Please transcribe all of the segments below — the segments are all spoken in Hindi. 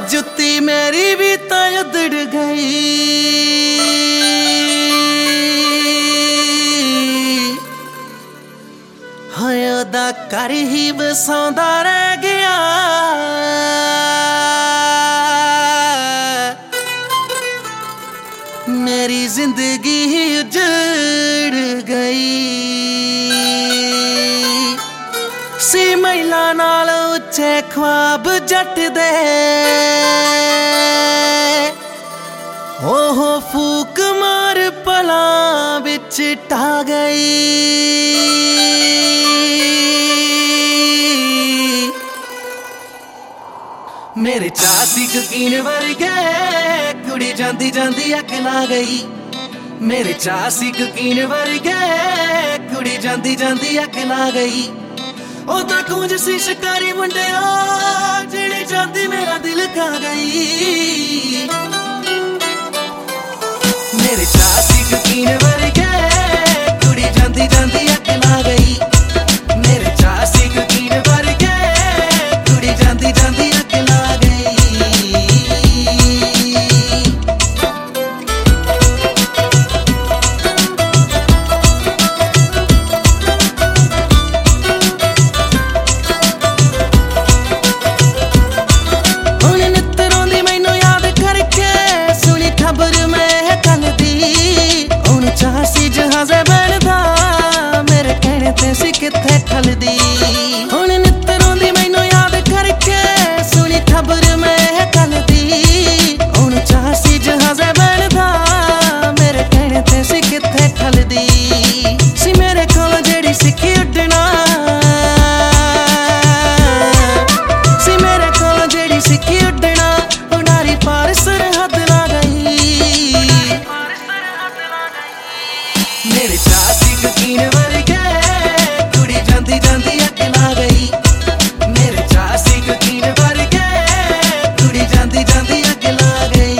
जुत्ती मेरी भी तो उधड़ गई। हाय ओदा घर ही बसांदा रह गया। मेरी जिंदगी ही उजड़ गई। सी महिला नाल उच्चे ख्वाब जट दे, ओहो फूक मार पला बिच टा गई। मेरे चासी यकीन वर्गे कुड़ी जांदी जांदी अग ला गई। मेरे चासी यकीन वर्गे कुड़ी जांदी जांदी अग ला गई। ओदा कुंज सी शिकारी मुंडिया जेड़ी जांदी मेरा दिल खा गई। मेरे चासी यकीन वर्गे कुड़ी जांदी जांदी अग ला गई। मेरे चासी यकीन वर्गे कुड़ी जांदी जांदी अग ला गई। सी किथे ठलदी हुण नित रोंदी मैनू याद करके सुनी खबर मैं कलदी। हुण चासी जहाज़े बनदा मेरे कहने ते सी किथे ठलदी। सी मेरे कोल जेड़ी सिक्खी उड्डना, सी मेरे कोल जेड़ी सिक्खी उड्डना उडारी पार सरहद ला गई। मेरे चासी यकीन वर्गे जांदी जांदी अग ला गई। मेरे चासी यकीन वर्गे कुड़ी जांदी जांदी अग ला गई।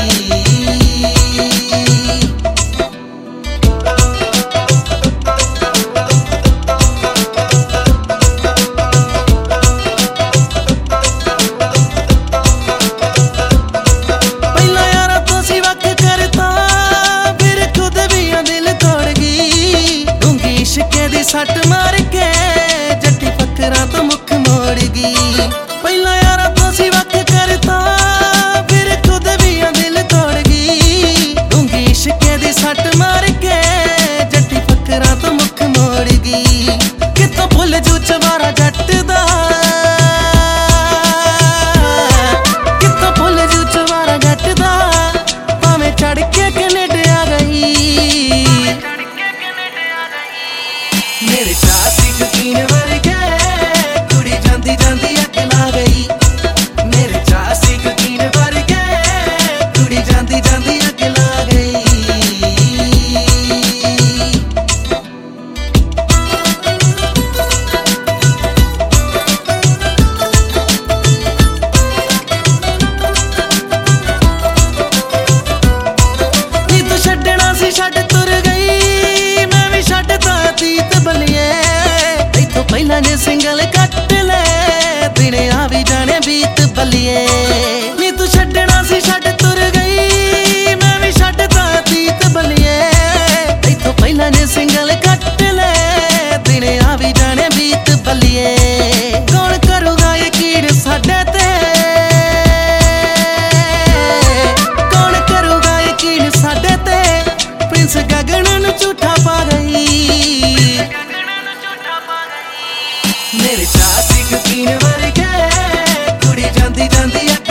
पहला यारा तो सी वक्त करता फिर खुद भी दिल तोड़ गई। डूंगी इश्के दी सट मार के जट्टी फकरा तो मुख मोड़ गई। पहला यारा तो सी वक्त करता फिर खुद भी दिल तोड़ गई। डूंगी इश्के दी सट मार के जट्टी फकरा तो मुख मोड़ गई। कितों भुल जू चवारा जट दा, कितों भुल जू चवारा जट दा भावें चढ़ के कनेडा गई। मेरे चासी यकीन वर्गे कुड़ी जांदी जांदी अग ला गई। मेरे चासी यकीन वर्गे कुड़ी जांदी जांदी अग ला गई। नी तू छड्डना सी छड्ड तुर गई, मैं भी छड्डता अतीत बलिए। पहला ने सिंगल कट ले दिने आ भी जाने बीत बलिए। नी तू छड्डना सी छड्ड तुर गई, मैं भी छड्डता अतीत बलिए। इथों पहला ने सिंगल कट ले दिने आ भी जाने बीत बलिए। कौन करूगा यकीन साडे ते, कौन करूगा यकीन साडे ते प्रिंस गगन नू झूठा पा गई। मेरे चासी यकीन वर्गे कुड़ी जांदी जांदी